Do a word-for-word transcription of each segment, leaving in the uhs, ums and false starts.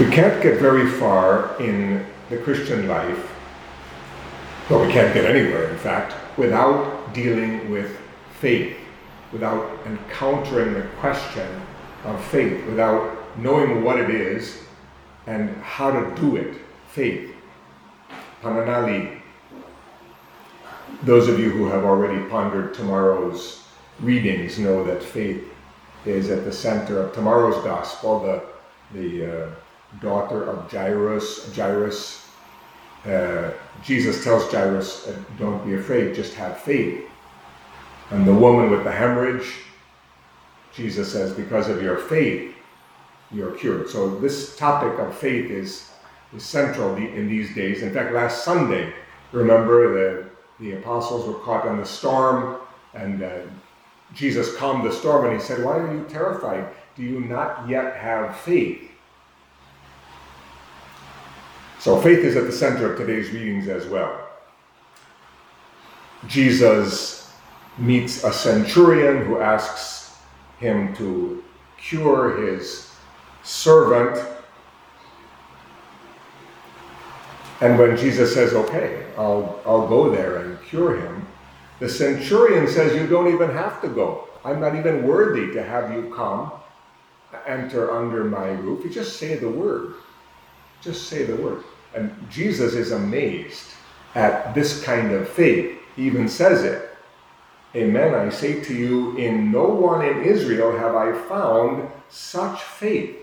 We can't get very far in the Christian life, well, we can't get anywhere, in fact, without dealing with faith, without encountering the question of faith, without knowing what it is and how to do it. Faith. Pananali. Those of you who have already pondered tomorrow's readings know that faith is at the center of tomorrow's gospel. The, the uh, daughter of Jairus, Jairus, uh, Jesus tells Jairus, uh, don't be afraid, just have faith. And the woman with the hemorrhage, Jesus says, because of your faith, you're cured. So this topic of faith is, is central in these days. In fact, last Sunday, remember the, the apostles were caught in the storm, and uh, Jesus calmed the storm, and he said, why are you terrified? Do you not yet have faith? So faith is at the center of today's readings as well. Jesus meets a centurion who asks him to cure his servant. And when Jesus says, okay, I'll, I'll go there and cure him, the centurion says, you don't even have to go. I'm not even worthy to have you come, enter under my roof. You just say the word. Just say the word. And Jesus is amazed at this kind of faith. He even says it. Amen, I say to you, in no one in Israel have I found such faith.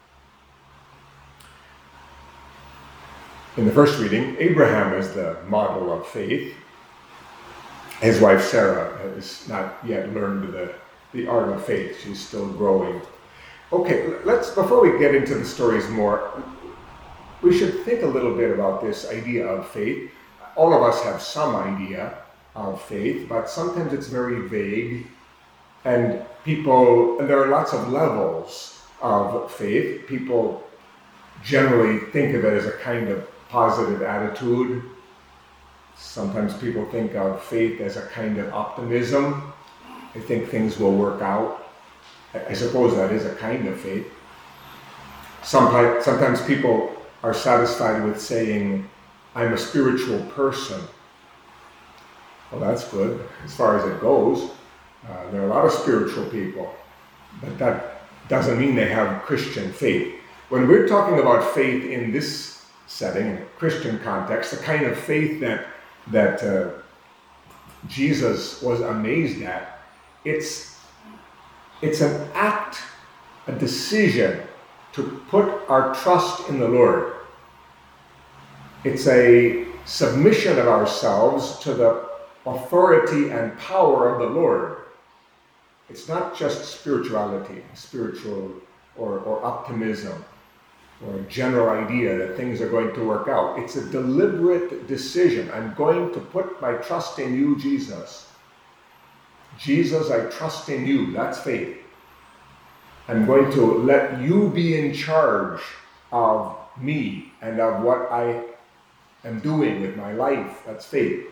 In the first reading, Abraham is the model of faith. His wife Sarah has not yet learned the, the art of faith. She's still growing. Okay, let's, before we get into the stories more, we should think a little bit about this idea of faith. All of us have some idea of faith, but sometimes it's very vague, and people, and there are lots of levels of faith. People generally think of it as a kind of positive attitude. Sometimes people think of faith as a kind of optimism. They think things will work out. I suppose that is a kind of faith. Sometimes, sometimes people are satisfied with saying, I'm a spiritual person. Well, that's good as far as it goes. Uh, there are a lot of spiritual people, but that doesn't mean they have Christian faith. When we're talking about faith in this setting, in a Christian context, the kind of faith that that uh, Jesus was amazed at, it's it's an act, a decision to put our trust in the Lord. It's a submission of ourselves to the authority and power of the Lord. It's not just spirituality, spiritual or, or optimism, or a general idea that things are going to work out. It's a deliberate decision. I'm going to put my trust in you, Jesus. Jesus, I trust in you. That's faith. I'm going to let you be in charge of me and of what I am doing with my life. That's faith.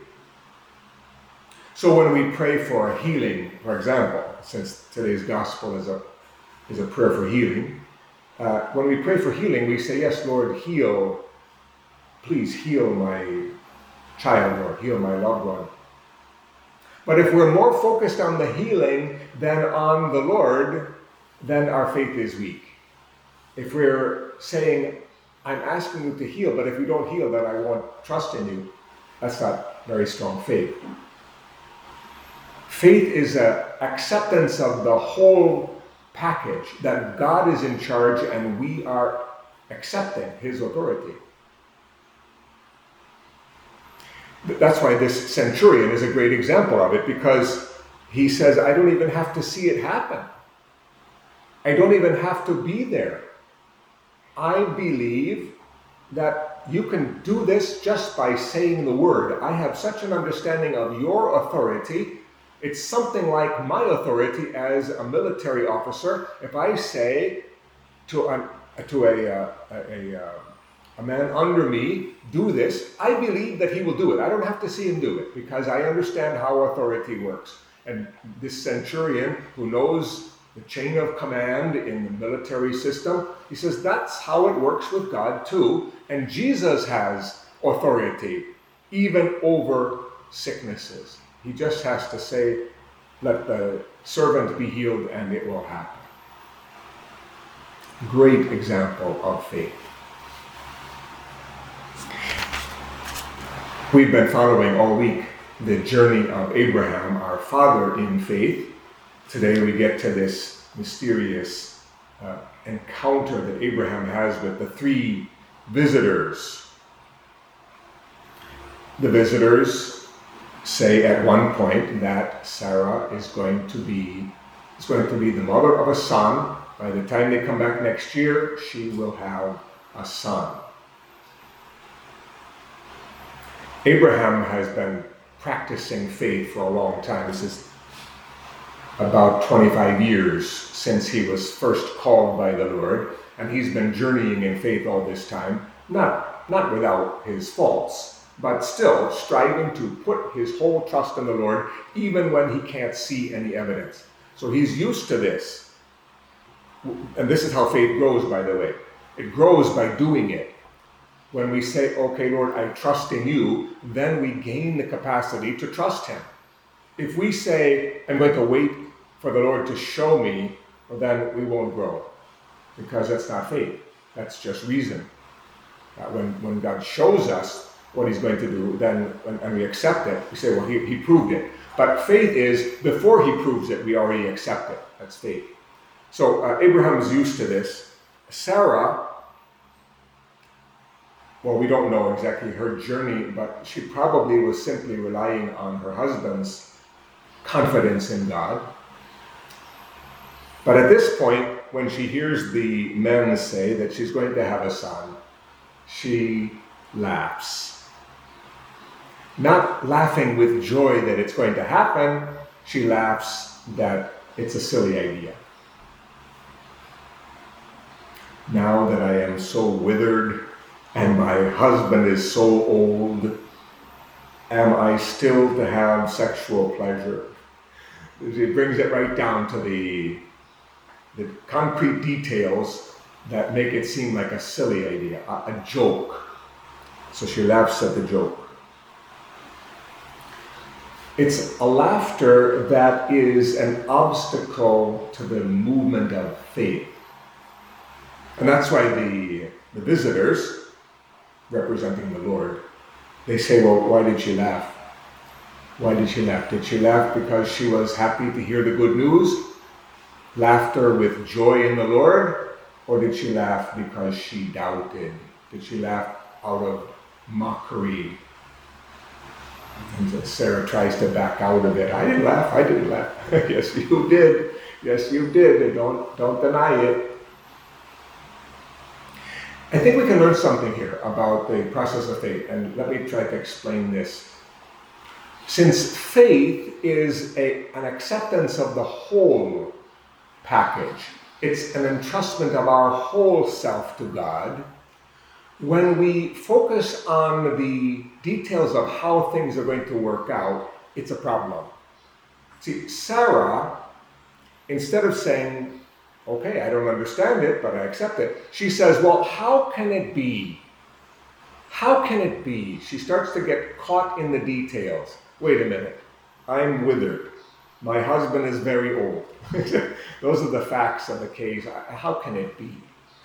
So when we pray for a healing, for example, since today's gospel is a is a prayer for healing, uh, when we pray for healing, we say, yes, Lord, heal, please heal my child or heal my loved one. But if we're more focused on the healing than on the Lord, then our faith is weak. If we're saying, I'm asking you to heal, but if you don't heal, then I won't trust in you, that's not very strong faith. Faith is an acceptance of the whole package, that God is in charge and we are accepting his authority. That's why this centurion is a great example of it, because he says, I don't even have to see it happen. I don't even have to be there. I believe that you can do this just by saying the word. I have such an understanding of your authority. It's something like my authority as a military officer. If I say to a, to a, a, a, a, a man under me, do this, I believe that he will do it. I don't have to see him do it because I understand how authority works. And this centurion who knows the chain of command in the military system. He says that's how it works with God too. And Jesus has authority even over sicknesses. He just has to say, let the servant be healed, and it will happen. Great example of faith. We've been following all week the journey of Abraham, our father in faith. Today we get to this mysterious uh, encounter that Abraham has with the three visitors. The visitors say at one point that Sarah is going to be is going to be the mother of a son. By the time they come back next year, she will have a son. Abraham has been practicing faith for a long time. This is about twenty-five years since he was first called by the Lord, and he's been journeying in faith all this time, not, not without his faults, but still striving to put his whole trust in the Lord, even when he can't see any evidence. So he's used to this. And this is how faith grows, by the way. It grows by doing it. When we say, okay, Lord, I trust in you, then we gain the capacity to trust him. If we say, I'm going to wait for the Lord to show me, well, then we won't grow, because that's not faith. That's just reason. Uh, when, when God shows us what he's going to do, then and, and we accept it, we say, well, he, he proved it. But faith is, before he proves it, we already accept it. That's faith. So uh, Abraham is used to this. Sarah, well, we don't know exactly her journey, but she probably was simply relying on her husband's confidence in God. But at this point, when she hears the men say that she's going to have a son, she laughs. Not laughing with joy that it's going to happen, she laughs that it's a silly idea. Now that I am so withered and my husband is so old, am I still to have sexual pleasure? It brings it right down to the, the concrete details that make it seem like a silly idea, a, a joke. So she laughs at the joke. It's a laughter that is an obstacle to the movement of faith. And that's why the, the visitors, representing the Lord, they say, well, why did she laugh? Why did she laugh? Did she laugh because she was happy to hear the good news? Laughter with joy in the Lord? Or did she laugh because she doubted? Did she laugh out of mockery? And Sarah tries to back out of it. I didn't laugh, I didn't laugh. Yes, you did. Yes, you did. Don't, don't deny it. I think we can learn something here about the process of faith, and let me try to explain this. Since faith is a, an acceptance of the whole package, it's an entrustment of our whole self to God, when we focus on the details of how things are going to work out, it's a problem. See, Sarah, instead of saying, okay, I don't understand it, but I accept it, she says, well, how can it be? How can it be? She starts to get caught in the details. Wait a minute, I'm withered. My husband is very old. Those are the facts of the case. How can it be?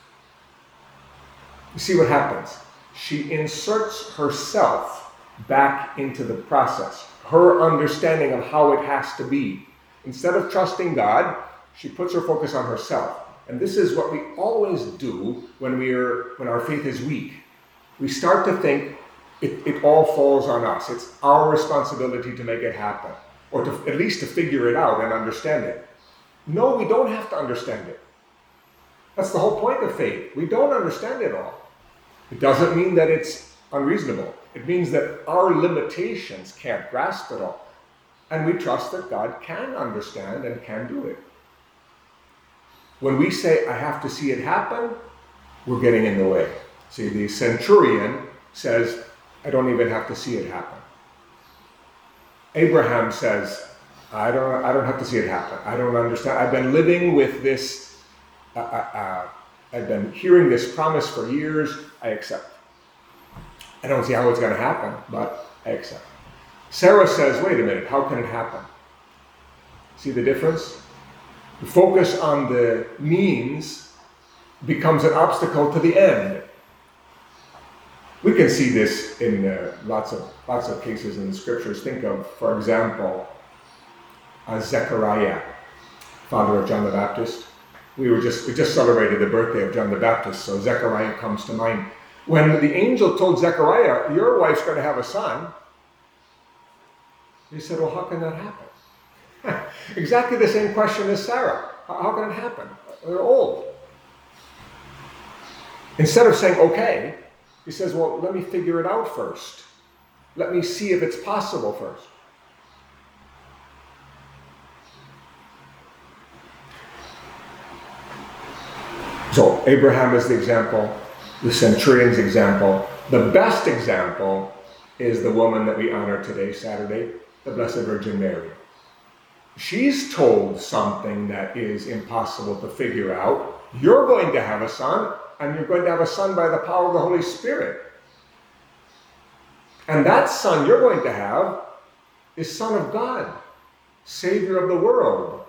You see what happens? She inserts herself back into the process, her understanding of how it has to be. Instead of trusting God, she puts her focus on herself. And this is what we always do when we're when our faith is weak. We start to think it, it all falls on us. It's our responsibility to make it happen, or to, at least to figure it out and understand it. No, we don't have to understand it. That's the whole point of faith. We don't understand it all. It doesn't mean that it's unreasonable. It means that our limitations can't grasp it all. And we trust that God can understand and can do it. When we say, I have to see it happen, we're getting in the way. See, the centurion says, I don't even have to see it happen. Abraham says, I don't, I don't have to see it happen. I don't understand. I've been living with this, uh, uh, uh, I've been hearing this promise for years. I accept. I don't see how it's going to happen, but I accept. Sarah says, wait a minute, how can it happen? See the difference? The focus on the means becomes an obstacle to the end. We can see this in uh, lots of lots of cases in the scriptures. Think of, for example, uh, Zechariah, father of John the Baptist. We were just we just celebrated the birthday of John the Baptist, so Zechariah comes to mind. When the angel told Zechariah, "Your wife's going to have a son," he said, "Well, how can that happen?" Exactly the same question as Sarah. How, how can it happen? They're old. Instead of saying, okay, he says, well, let me figure it out first. Let me see if it's possible first. So Abraham is the example, the centurion's example. The best example is the woman that we honor today, Saturday, the Blessed Virgin Mary. She's told something that is impossible to figure out. You're going to have a son, and you're going to have a son by the power of the Holy Spirit. And that son you're going to have is Son of God, Savior of the world.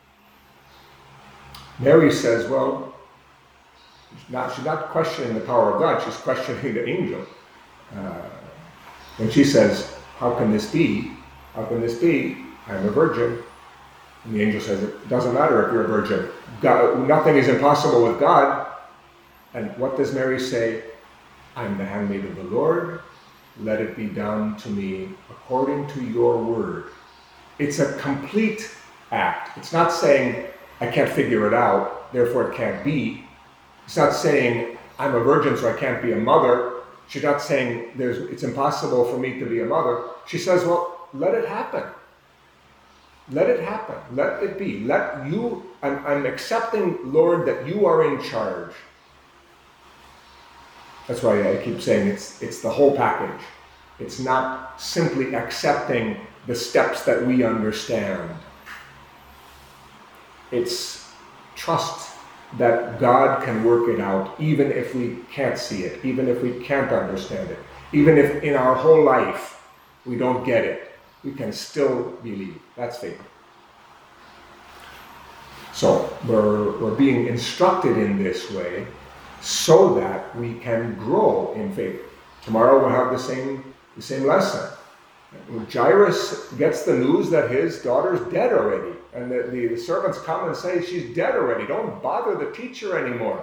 Mary says, well, she's not, she's not questioning the power of God, she's questioning the angel. Uh, when she says, how can this be? How can this be? I'm a virgin. And the angel says, it doesn't matter if you're a virgin. God, nothing is impossible with God. And what does Mary say? I'm the handmaid of the Lord. Let it be done to me according to your word. It's a complete act. It's not saying, I can't figure it out, therefore it can't be. It's not saying, I'm a virgin, so I can't be a mother. She's not saying, There's, it's impossible for me to be a mother. She says, well, let it happen. Let it happen. Let it be. Let you, I'm, I'm accepting, Lord, that you are in charge. That's why I keep saying it's it's the whole package. It's not simply accepting the steps that we understand. It's trust that God can work it out, even if we can't see it, even if we can't understand it, even if in our whole life we don't get it. We can still believe. That's faith. So we're, we're being instructed in this way so that we can grow in faith. Tomorrow we'll have the same, the same lesson. Jairus gets the news that his daughter's dead already. And the, the, the servants come and say, she's dead already. Don't bother the teacher anymore.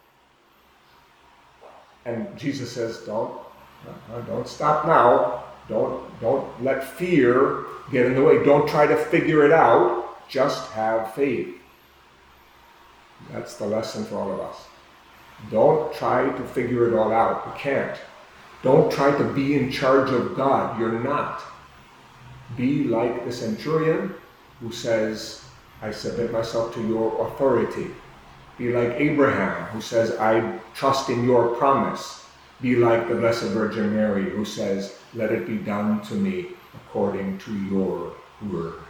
And Jesus says, don't, don't stop now. Don't, don't let fear get in the way. Don't try to figure it out. Just have faith. That's the lesson for all of us. Don't try to figure it all out. You can't. Don't try to be in charge of God. You're not. Be like the centurion who says, I submit myself to your authority. Be like Abraham who says, I trust in your promise. Be like the Blessed Virgin Mary who says, let it be done to me according to your word.